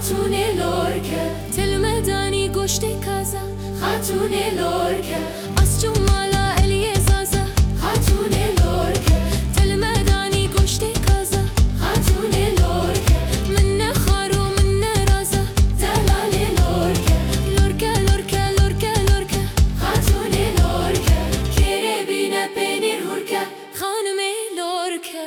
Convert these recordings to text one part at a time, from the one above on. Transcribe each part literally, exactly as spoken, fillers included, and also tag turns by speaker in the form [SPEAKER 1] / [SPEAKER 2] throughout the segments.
[SPEAKER 1] خاتون لورکه
[SPEAKER 2] تلمدانی گشت کازا
[SPEAKER 1] خاتون لورکه
[SPEAKER 2] از جمالا الیه زازا
[SPEAKER 1] خاتون لورکه
[SPEAKER 2] تلمدانی گشت کازا
[SPEAKER 1] خاتون لورکه
[SPEAKER 2] من خارو من رازا
[SPEAKER 1] دلال لورکه
[SPEAKER 2] لورکه لورکه لورکه لورکه
[SPEAKER 1] خاتون لورکه کره بینه پنیر هورکه
[SPEAKER 2] خانم لورکه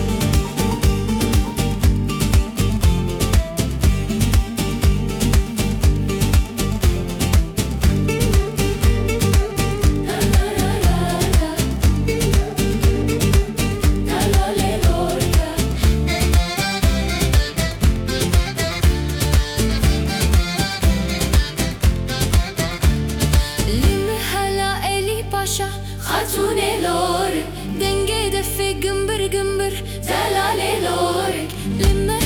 [SPEAKER 1] خاتون لورک
[SPEAKER 2] دنگه دفه گنبر گنبر
[SPEAKER 1] دلال لورک
[SPEAKER 2] لما